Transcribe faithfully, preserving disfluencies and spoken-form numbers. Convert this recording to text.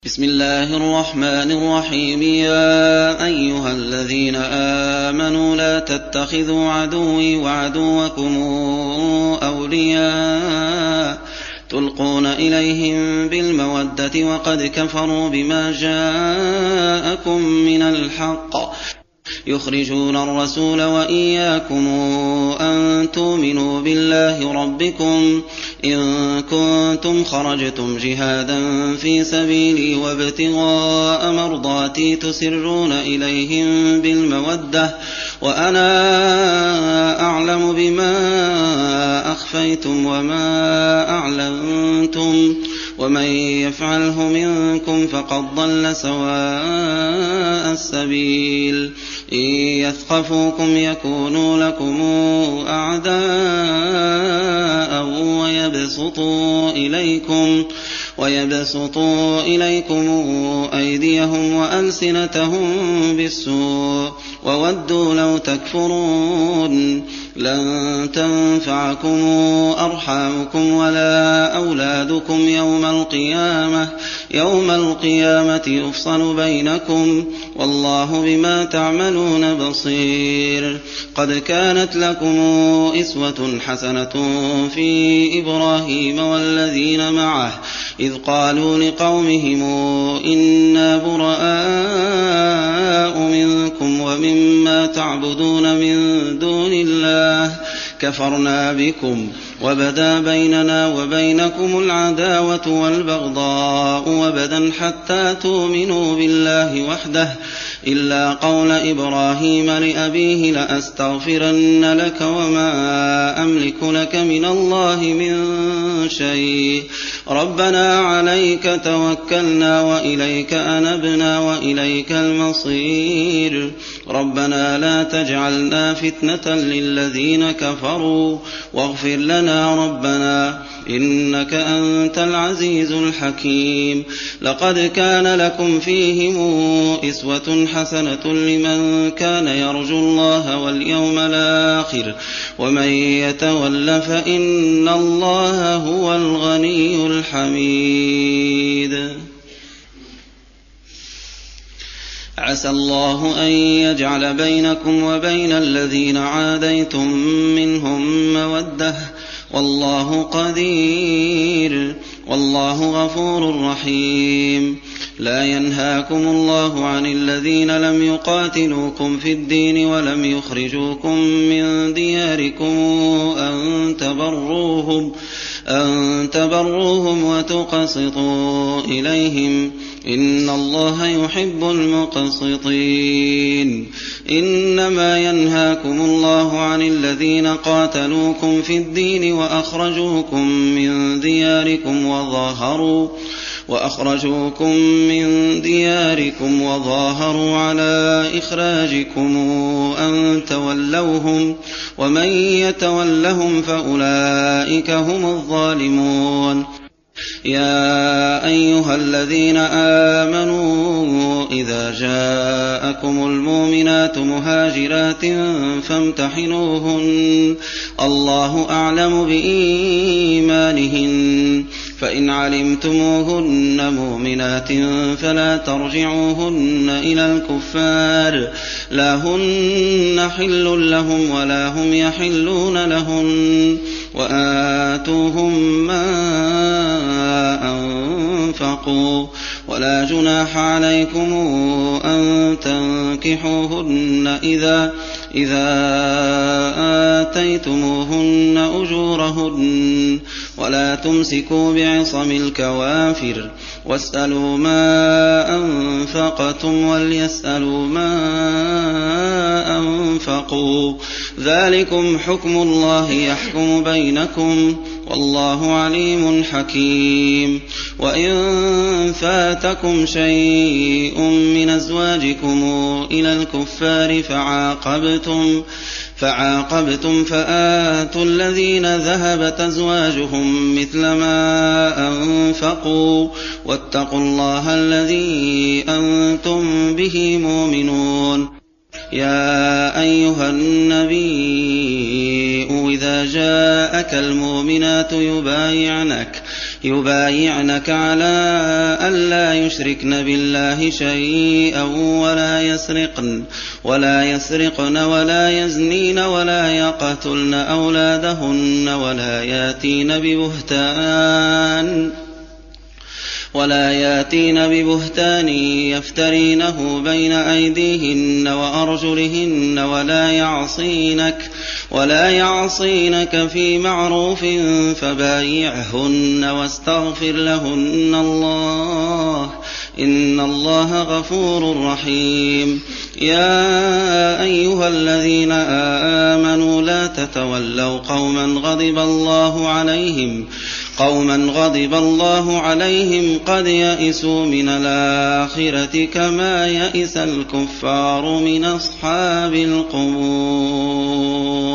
بسم الله الرحمن الرحيم. يا أيها الذين آمنوا لا تتخذوا عدوي وعدوكم أولياء تلقون إليهم بالمودة وقد كفروا بما جاءكم من الحق يخرجون الرسول وإياكم أن تؤمنوا بالله ربكم إن كنتم خرجتم جهادا في سبيلي وابتغاء مرضاتي تسرون إليهم بالمودة وأنا أعلم بما أخفيتم وما أعلنتم ومن يفعله منكم فقد ضل سواء السبيل. إن يثقفوكم يكونوا لكم أعداء ويبسطوا إليكم ويبسطوا إليكم أيديهم وألسنتهم بالسوء وودوا لو تكفرون. لن تنفعكم أرحامكم ولا أولادكم يوم القيامة يوم القيامة يفصل بينكم والله بما تعملون بصير. قد كانت لكم أسوة حسنة في إبراهيم والذين معه إذ قالوا لقومهم إنا براء منكم ومما تعبدون من دون الله كفرنا بكم وبدا بيننا وبينكم العداوة والبغضاء وبدا حتى تؤمنوا بالله وحده إلا قول إبراهيم لأبيه لأستغفرن لك وما أملك لك من الله من شيء ربنا عليك توكلنا وإليك أنبنا وإليك المصير ربنا لا تجعلنا فتنة للذين كفروا واغفر لنا ربنا إنك أنت العزيز الحكيم. لقد كان لكم فيهم أسوة حسنة لمن كان يرجو الله واليوم الآخر ومن يتول فإن الله هو الغني الحميد. عسى الله أن يجعل بينكم وبين الذين عاديتم منهم مودة والله قدير والله غفور رحيم. لا ينهاكم الله عن الذين لم يقاتلوكم في الدين ولم يخرجوكم من دياركم أن تبروهم أن تبروهم وتقسطوا إليهم إن الله يحب المقسطين. إنما ينهاكم الله عن الذين قاتلوكم في الدين وأخرجوكم من دياركم وظاهروا وأخرجوكم من دياركم وظاهروا على إخراجكم أن تولوهم ومن يتولهم فأولئك هم الظالمون. يا أيها الذين آمنوا إذا جاءكم المؤمنات مهاجرات فامتحنوهن الله أعلم بإيمانهن فإن علمتموهن مؤمنات فلا ترجعوهن إلى الكفار لا هن حل لهم ولا هم يحلون لهن وآتوهم ما أنفقوا ولا جناح عليكم أن تنكحوهن إذا إذا آتيتموهن أجورهن ولا تمسكوا بعصم الكوافر واسألوا ما أنفقتم وليسألوا ما أنفقوا ذلكم حكم الله يحكم بينكم والله عليم حكيم. وإن فاتكم شيء من أزواجكم إلى الكفار فعاقبتم فعاقبتم فآتوا الذين ذهبت أزواجهم مثل ما أنفقوا واتقوا الله الذي أنتم به مؤمنون. يا أيها النبي إذا جاءك المؤمنات يبايعنك يبايعنك على ألا يشركن بالله شيئا ولا يسرقن ولا يسرقن ولا يزنين ولا يقتلن أولادهن ولا ياتين ببهتان ولا ياتين ببهتان يفترينه بين أيديهن وأرجلهن ولا يعصينك ولا يعصينك في معروف فبايعهن واستغفر لهن الله إن الله غفور رحيم. يا أيها الذين آمنوا لا تتولوا قوما غضب الله عليهم قوما غضب الله عليهم قد يئسوا من الآخرة كما يئس الكفار من أصحاب القبور.